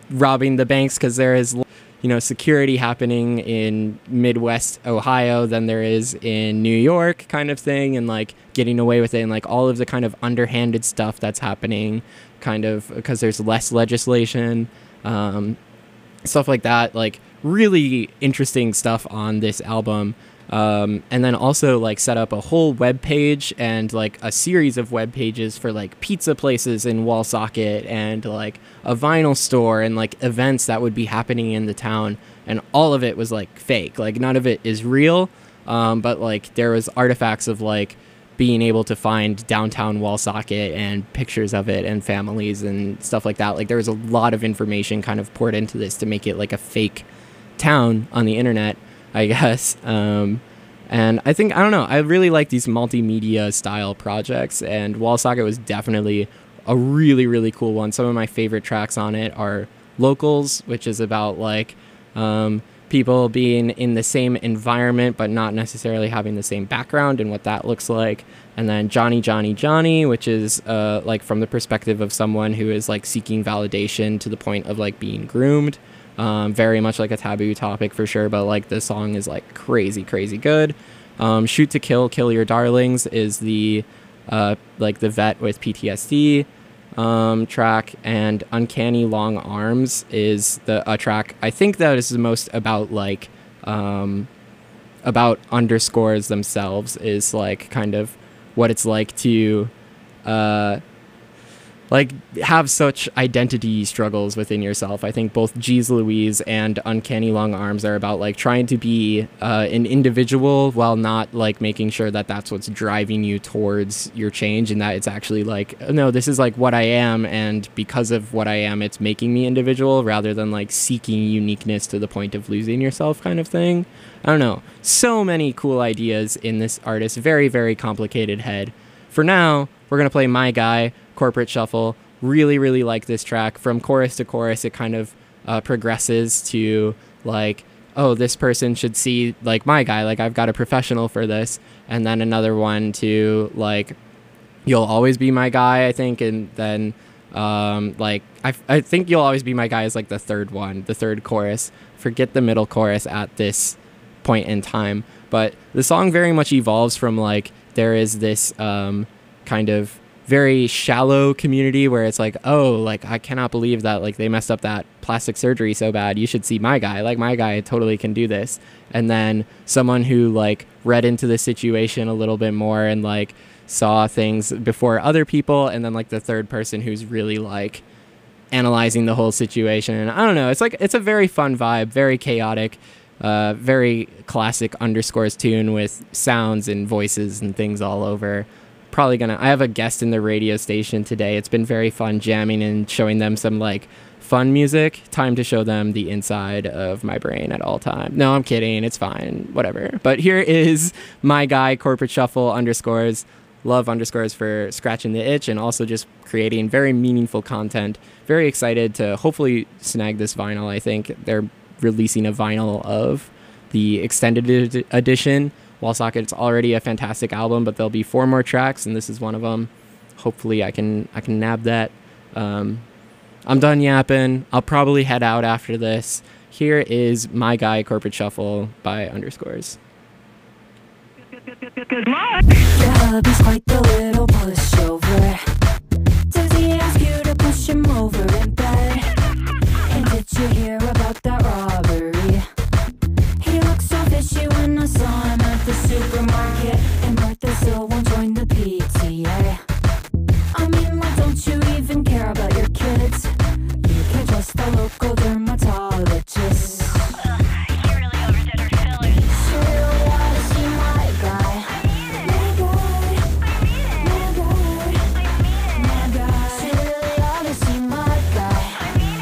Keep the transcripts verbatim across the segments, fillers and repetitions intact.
robbing the banks because there is, you know, security happening in Midwest Ohio than there is in New York kind of thing, and like getting away with it, and like all of the kind of underhanded stuff that's happening kind of because there's less legislation, um, stuff like that. Like really interesting stuff on this album. Um, and then also like set up a whole web page and like a series of web pages for like pizza places in Woonsocket and like a vinyl store and like events that would be happening in the town. And all of it was like fake. Like none of it is real. Um, but like there was artifacts of like being able to find downtown Woonsocket and pictures of it and families and stuff like that. Like there was a lot of information kind of poured into this to make it like a fake town on the internet, I guess. Um, and I think, I don't know, I really like these multimedia style projects, and Woonsocket was definitely a really, really cool one. Some of my favorite tracks on it are Locals, which is about like um, people being in the same environment but not necessarily having the same background and what that looks like. And then Johnny, Johnny, Johnny, which is uh, like from the perspective of someone who is like seeking validation to the point of like being groomed. Um, very much like a taboo topic for sure, but like the song is like crazy, crazy good. Um, Shoot to Kill, Kill Your Darlings is the uh, like the vet with P T S D um, track, and Uncanny Long Arms is the a track I think that is the most about like um, about underscores themselves, is like kind of what it's like to uh, like have such identity struggles within yourself. I think both Jeez Louise and Uncanny Long Arms are about like trying to be uh, an individual while not like making sure that that's what's driving you towards your change, and that it's actually like, no, this is like what I am, and because of what I am, it's making me individual, rather than like seeking uniqueness to the point of losing yourself kind of thing. I don't know. So many cool ideas in this artist's very, very complicated head. For now, we're going to play My Guy, Corporate Shuffle. Really, really like this track. From chorus to chorus, it kind of uh, progresses to like, oh, this person should see like my guy, like I've got a professional for this. And then another one to like, you'll always be my guy, I think. And then um, like, I, I think you'll always be my guy is like the third one, the third chorus. Forget the middle chorus at this point in time. But the song very much evolves from like, there is this um, kind of very shallow community where it's like, oh, like I cannot believe that like they messed up that plastic surgery so bad. You should see my guy. Like my guy totally can do this. And then someone who like read into the situation a little bit more and like saw things before other people. And then like the third person who's really like analyzing the whole situation. And I don't know. It's like, it's a very fun vibe, very chaotic, uh, very classic Underscores tune with sounds and voices and things all over. Probably gonna, I have a guest in the radio station today. It's been very fun jamming and showing them some like fun music. Time to show them the inside of my brain at all time. No, I'm kidding. It's fine. Whatever. But here is My Guy, Corporate Shuffle, Underscores. Love Underscores for scratching the itch and also just creating very meaningful content. Very excited to hopefully snag this vinyl. I think they're releasing a vinyl of the extended ed- edition. Woonsocket, it's already a fantastic album, but there'll be four more tracks, and this is one of them. Hopefully I can I can nab that. Um, I'm done yapping. I'll probably head out after this. Here is My Guy, Corporate Shuffle by Underscores. Good luck! Your hubby's quite the little pushover. Does he ask you to push him over in bed? And did you hear about that robbery? He looked so fishy when I saw him at the supermarket. And Martha still won't join the P T A. I mean, like, don't you even care about your kids? You can trust the local dermatologist. Ugh, you really overdid her fillers. She really ought to see my guy. My guy. My guy. My guy. She really ought to see my guy.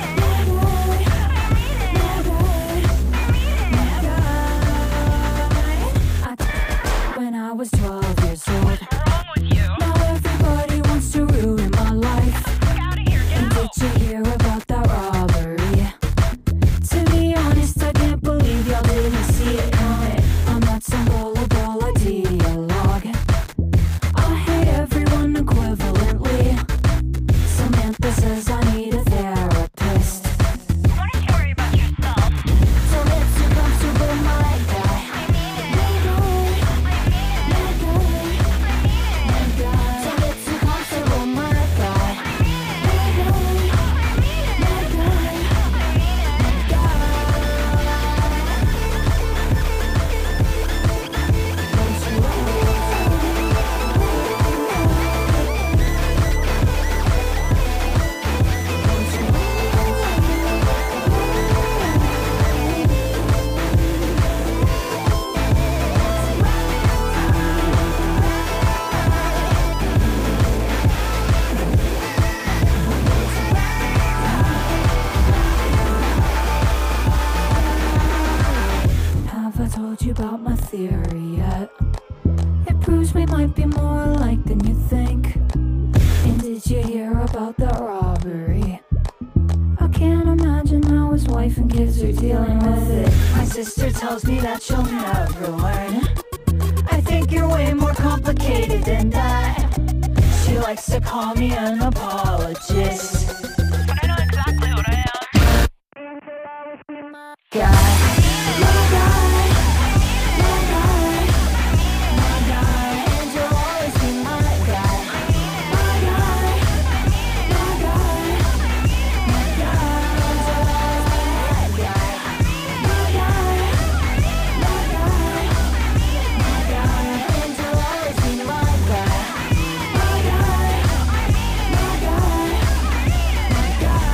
my theory yet. It proves we might be more alike than you think. And did you hear about that robbery? I can't imagine how his wife and kids are dealing with it. My sister tells me that she'll never learn. I think you're way more complicated than that. She likes to call me an apologist. But I know exactly what I am. Guy, my guy, my guy, my guy, and you'll always be my guy. My guy, my guy, my guy, and you'll always be my guy. My guy, my guy, my guy, and you'll always be my guy. My guy, my guy, my guy.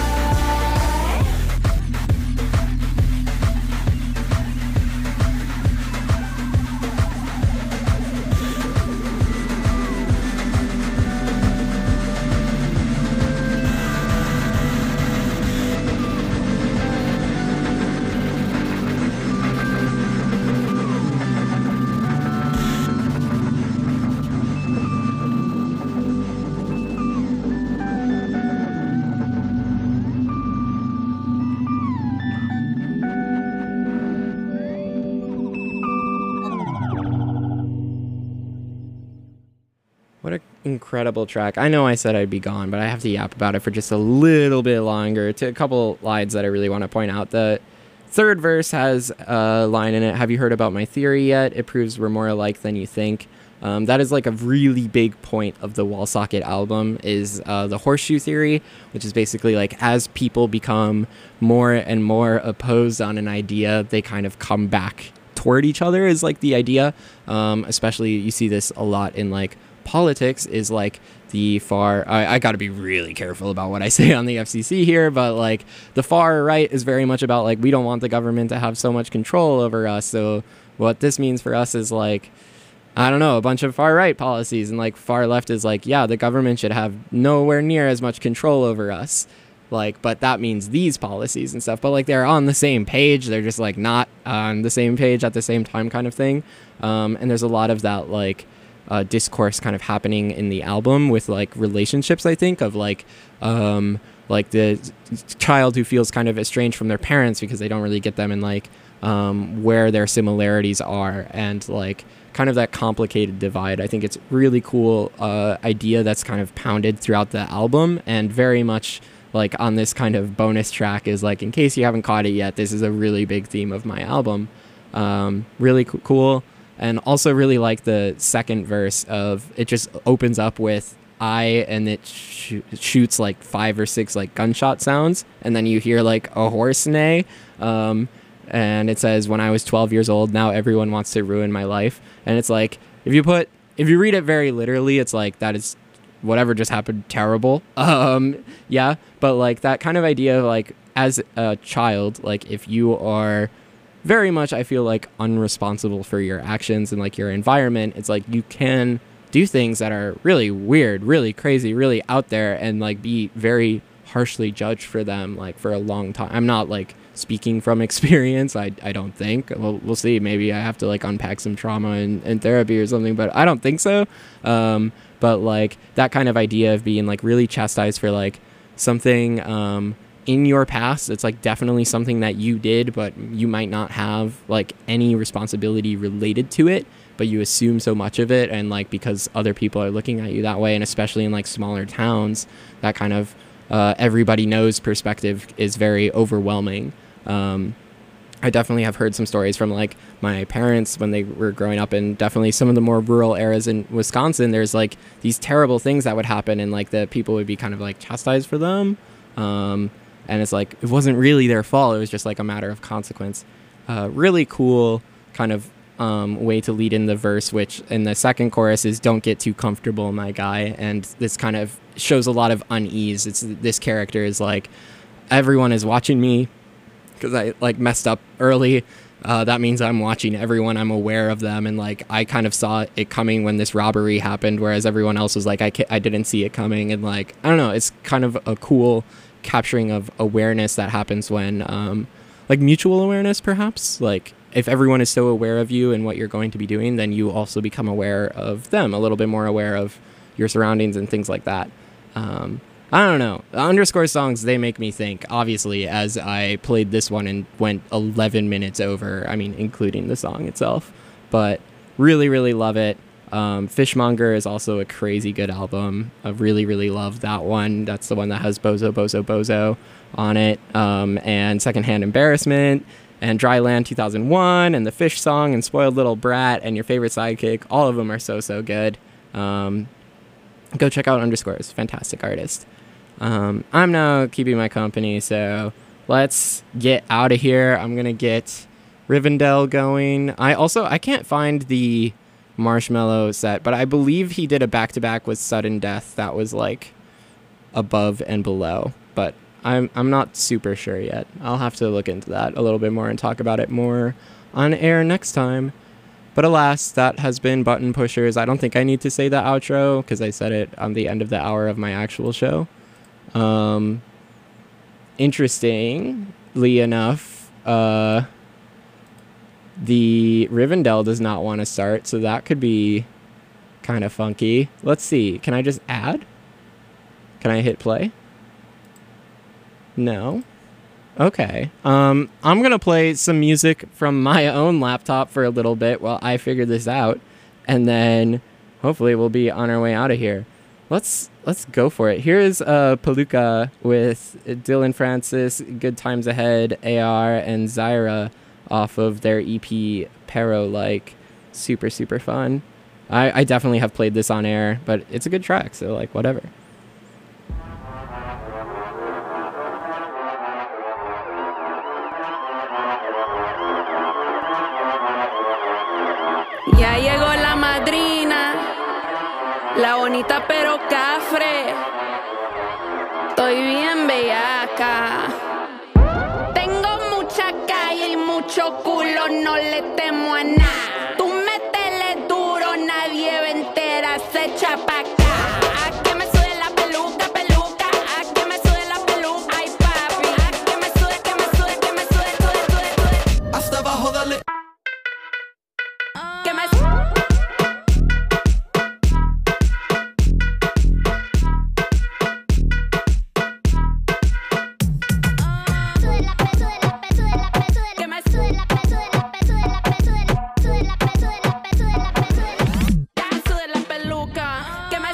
What an incredible track. I know I said I'd be gone, but I have to yap about it for just a little bit longer. To a couple lines that I really want to point out. The third verse has a line in it. Have you heard about my theory yet? It proves we're more alike than you think. Um, that is like a really big point of the Wall Socket album is uh, the horseshoe theory, which is basically like as people become more and more opposed on an idea, they kind of come back toward each other is like the idea. Um, especially you see this a lot in like politics is like the far I, I got to be really careful about what I say on the F C C here, but like the far right is very much about like we don't want the government to have so much control over us. So what this means for us is like I don't know, a bunch of far right policies, and like far left is like, yeah, the government should have nowhere near as much control over us. Like, but that means these policies and stuff, but like they're on the same page. They're just like not on the same page at the same time kind of thing. Um, and there's a lot of that like uh, discourse kind of happening in the album with like relationships, I think, of like, um, like the child who feels kind of estranged from their parents because they don't really get them, and like um, where their similarities are, and like kind of that complicated divide. I think it's really cool uh, idea that's kind of pounded throughout the album, and very much like on this kind of bonus track is like, in case you haven't caught it yet, this is a really big theme of my album. Um, really co- cool. And also really like the second verse of it just opens up with I, and it sh- shoots like five or six like gunshot sounds, and then you hear like a horse neigh, um, and it says, when I was twelve years old, now everyone wants to ruin my life. And it's like, if you put if you read it very literally, it's like that is whatever just happened terrible. Um yeah, but like that kind of idea of like as a child, like if you are very much, I feel like, unresponsible for your actions and like your environment, it's like you can do things that are really weird, really crazy, really out there, and like be very harshly judged for them like for a long time. I'm not like speaking from experience. I, I don't think. Well, we'll see. Maybe I have to like unpack some trauma in, in therapy or something, but I don't think so. Um, but like that kind of idea of being like really chastised for like something um, in your past. It's like definitely something that you did, but you might not have like any responsibility related to it, but you assume so much of it. And like, because other people are looking at you that way, and especially in like smaller towns, that kind of uh, everybody knows perspective is very overwhelming. Um, I definitely have heard some stories from like my parents when they were growing up, and definitely some of the more rural areas in Wisconsin. There's like these terrible things that would happen, and like the people would be kind of like chastised for them. Um, and it's like, it wasn't really their fault. It was just like a matter of consequence. Uh, really cool kind of um, way to lead in the verse, which in the second chorus is "Don't get too comfortable, my guy." And this kind of shows a lot of unease. It's this character is like, everyone is watching me because I like messed up early. Uh, that means I'm watching everyone. I'm aware of them. And like, I kind of saw it coming when this robbery happened, whereas everyone else was like, I, ca- I didn't see it coming. And like, I don't know, it's kind of a cool capturing of awareness that happens when um, like mutual awareness, perhaps, like if everyone is so aware of you and what you're going to be doing, then you also become aware of them, a little bit more aware of your surroundings and things like that. Um, I don't know. The underscore songs, they make me think, obviously, as I played this one and went eleven minutes over, I mean, including the song itself. But really, really love it. Um, Fishmonger is also a crazy good album. I really, really love that one. That's the one that has Bozo, Bozo, Bozo on it. Um, and Secondhand Embarrassment and Dryland two thousand one and The Fish Song and Spoiled Little Brat and Your Favorite Sidekick. All of them are so, so good. Um, go check out Underscores. Fantastic artist. Um, I'm now keeping my company, so let's get out of here. I'm going to get Rivendell going. I also, I can't find the Marshmello set, but I believe he did a back-to-back with Sudden Death that was like above and below, but I'm I'm not super sure yet. I'll have to look into that a little bit more and talk about it more on air next time. But alas, that has been Button Pushers. I don't think I need to say the outro because I said it on the end of the hour of my actual show. Um, interestingly enough, uh, the Rivendell does not want to start, so that could be kind of funky. Let's see. Can I just add? Can I hit play? No. Okay. Um, I'm going to play some music from my own laptop for a little bit while I figure this out, and then hopefully we'll be on our way out of here. Let's let's go for it. Here is uh, Palooka with Dylan Francis, Good Times Ahead, A R, and Zyra off of their E P Pero-like. Super, super fun. I, I definitely have played this on air, but it's a good track, so like whatever. Ya llegó la madrina, la bonita pero cafre. Estoy bien bellaca. Tengo mucha calle y mucho culo, no le temo a nada. Tú métele duro, nadie va a enterarse, echa pa' acá. A que me sube la peluca, peluca. A que me sube la peluca, ay papi. A que me sube, que me sube, que me sube, sube, sube, sube. Hasta abajo, dale. Que me Que me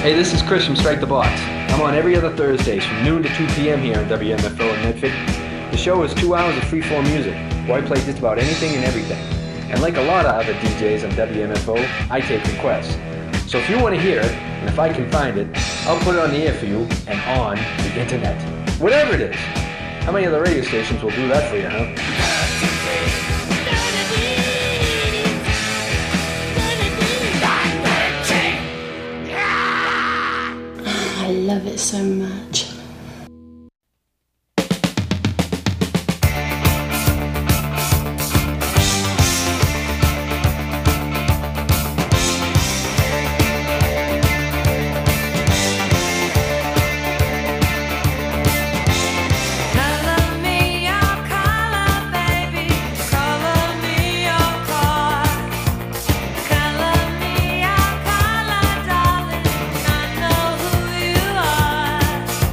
Hey, this is Chris from Strike the Box. I'm on every other Thursdays from noon to two p.m. here on W M F O in Medford. The show is two hours of free-form music, where I play just about anything and everything. And like a lot of other D Js on W M F O, I take requests. So if you want to hear it, and if I can find it, I'll put it on the air for you and on the internet. Whatever it is. How many other radio stations will do that for you, huh? I love it so much. Darling, I know who you are.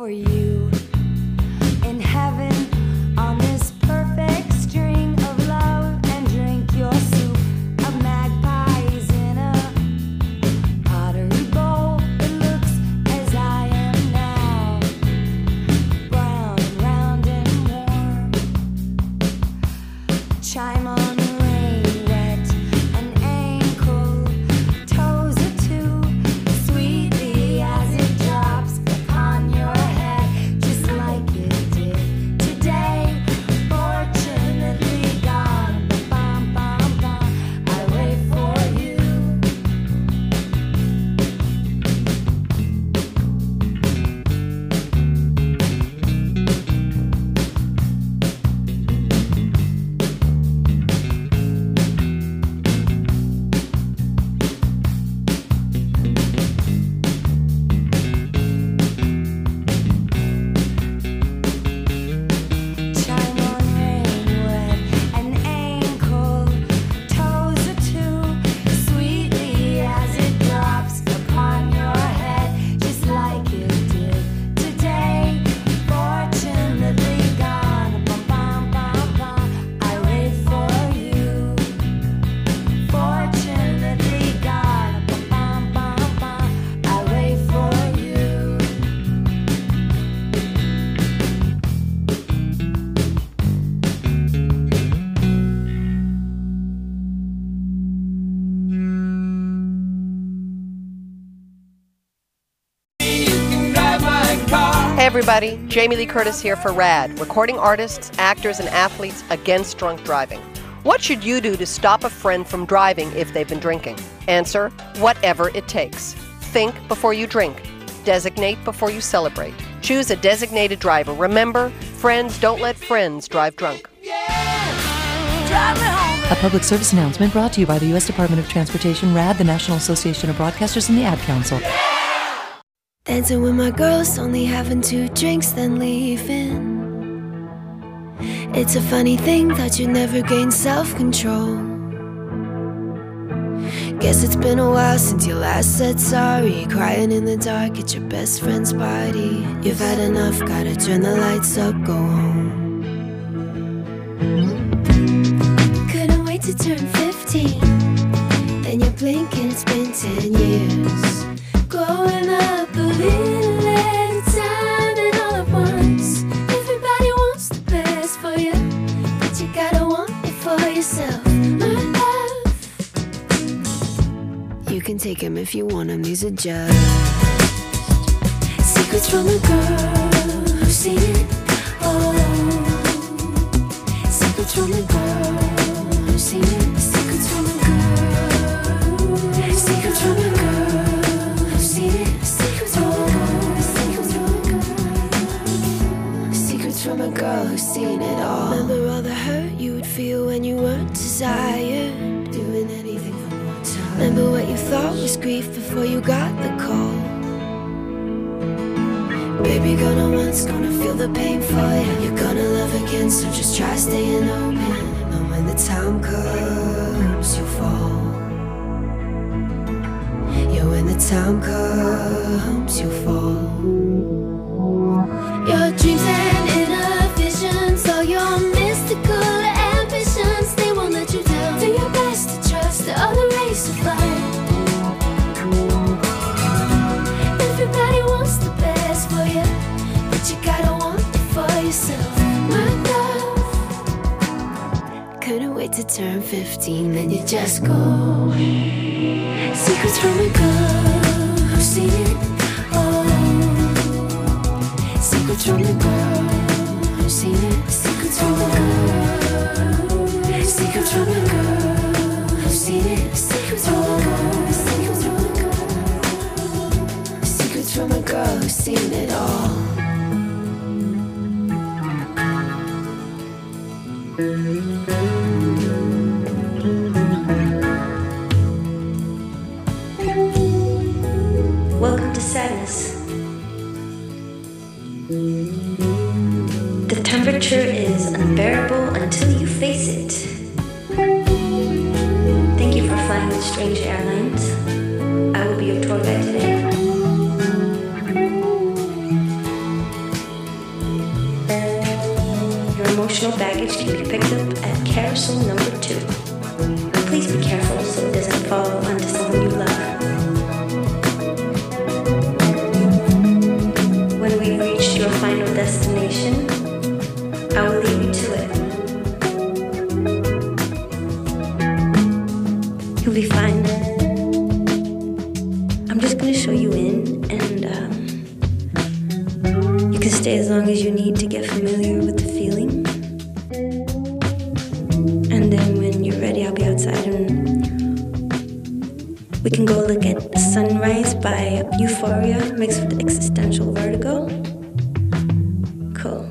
for you in heaven on this perfect string of love, and drink your soup of magpies in a pottery bowl. It looks as I am now, brown and round and warm. Chime on the rain, wet an ankle, toes are two, sweetly as it drops upon your head, just like it did today. Fortunately gone, bum, bum, bum, I wait for you. Chime on rain, wet an ankle, toes are two, sweetly as it drops upon your head, just like it did today. Fortunately gone, bum, bum, bum, bum, I wait for you. Fortunately gone, bum, bum, bum, bum, I wait for you. Hey everybody, Jamie Lee Curtis here for RAD, recording artists, actors, and athletes against drunk driving. What should you do to stop a friend from driving if they've been drinking? Answer, whatever it takes. Think before you drink. Designate before you celebrate. Choose a designated driver. Remember, friends don't let friends drive drunk. A public service announcement brought to you by the U S Department of Transportation, RAD, the National Association of Broadcasters, and the Ad Council. Dancing with my girls, only having two drinks, then leaving. It's a funny thing that you never gain self-control. Guess it's been a while since you last said sorry. Crying in the dark at your best friend's party. You've had enough, gotta turn the lights up, go home. Couldn't wait to turn fifteen. Then you blink and it's been ten years. Growing up a little at a time and all at once. Everybody wants the best for you, but you gotta want it for yourself, my love. You can take them if you want them, these are just secrets from a girl who's seen it all. Secrets from a girl who's seen it. Secrets from a girl. Secrets from a girl. From a girl who's seen it all. Remember all the hurt you would feel when you weren't desired, doing anything for more time. Remember what you thought was grief before you got the call. Baby, gonna once, gonna feel the pain for you. You're gonna love again, so just try staying open. And when the time comes, you fall. Yeah, when the time comes, you fall. Your dreams and inner visions, all your mystical ambitions, they won't let you down. Do your best to trust the other race of life. Everybody wants the best for you, but you gotta want it for yourself, my love. Couldn't wait to turn fifteen, then you just go. Secrets from a girl who's seen it all. Secrets from a girl who's seen it. Secrets from a girl. Secrets from a girl who's seen it. Secrets from a girl. Secrets from a girl. Secrets from a girl who's seen it all. Welcome to sadness. The temperature is unbearable until you face it. Thank you for flying with Strange Airlines. I will be your tour guide today. emotional baggage can be picked up at carousel number two. Please be careful so it doesn't fall onto someone you love. When we've reached your final destination, I will leave you to it. You'll be fine. I'm just gonna show you in, and um, you can stay as long as you need to get familiar with the feeling. And then when you're ready, I'll be outside and we can go look at Sunrise by Euphoria mixed with existential vertigo. Cool.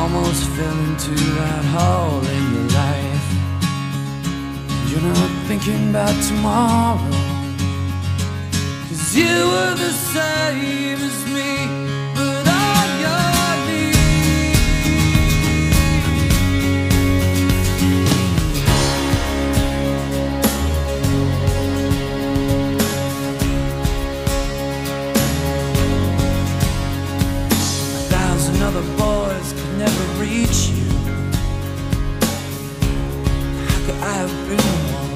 almost fell into that hole in your life. You're not thinking about tomorrow, 'cause you were the same as me, but on your A thousand other boys could never reach you. How could I have been one?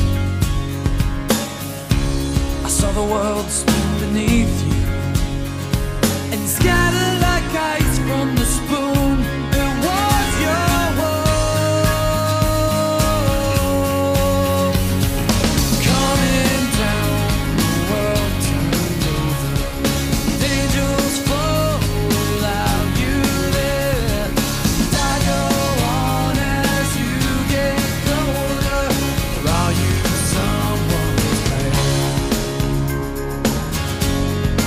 I saw the world spin beneath you and scatter like ice from the spoon. It was your world coming down. The world turned over. Angels fall without you there. I go on as you get colder. Or are you someone's man?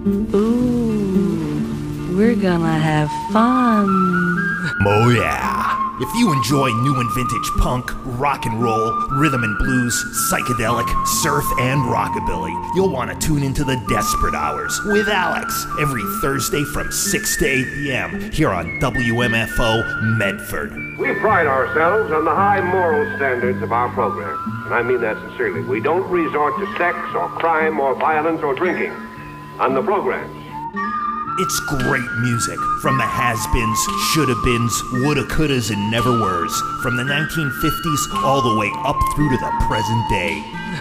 Ooh, we're gonna have fun. Oh yeah. If you enjoy new and vintage punk, rock and roll, rhythm and blues, psychedelic, surf, and rockabilly, you'll want to tune into the Desperate Hours with Alex every Thursday from six to eight p.m. here on W M F O Medford. We pride ourselves on the high moral standards of our program, and I mean that sincerely. We don't resort to sex or crime or violence or drinking on the programs. It's great music from the has-beens, shoulda-beens, woulda-couldas, and never-weres, from the nineteen fifties all the way up through to the present day.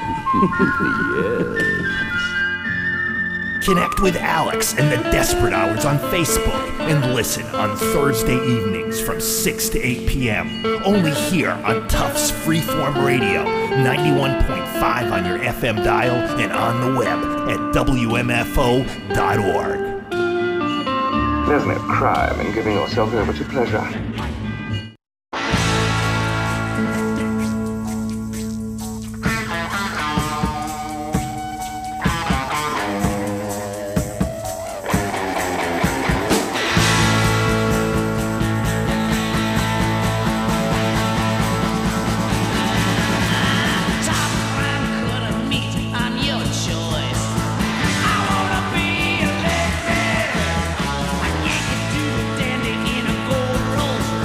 Yes. Connect with Alex and the Desperate Hours on Facebook and listen on Thursday evenings from six to eight p.m. only here on Tufts Freeform Radio, ninety-one point five on your F M dial and on the web at W M F O dot org. There's no crime in giving yourself over to pleasure. Rolls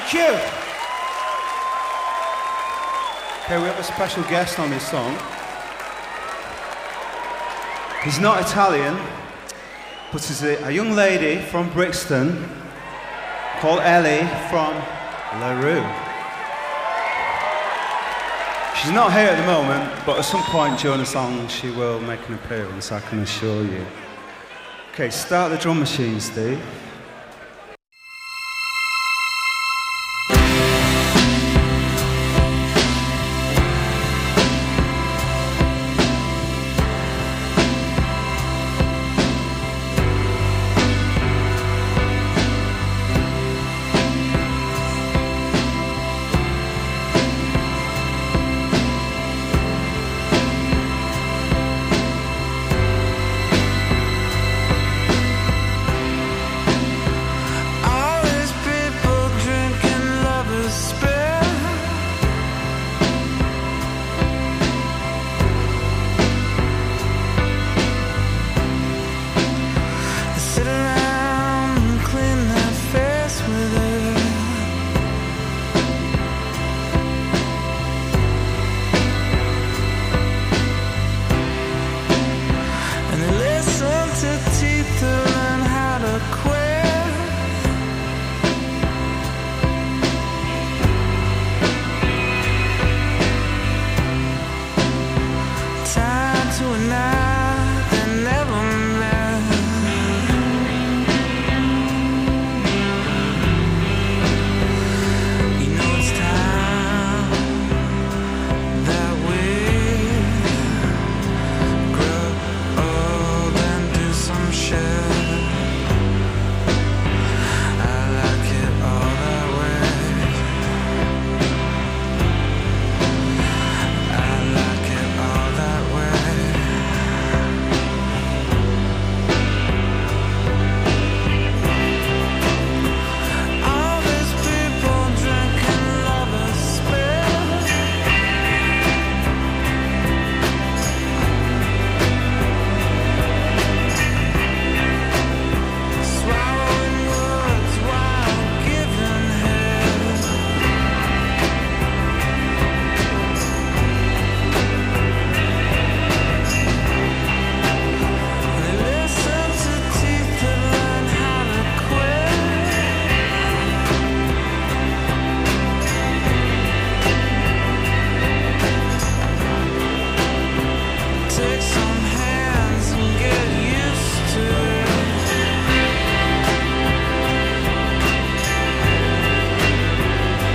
Thank you. Okay, we have a special guest on this song. He's not Italian, but he's a, a young lady from Brixton called Ellie from LaRue. She's not here at the moment, but at some point during the song she will make an appearance, I can assure you. Okay, start the drum machine, Steve.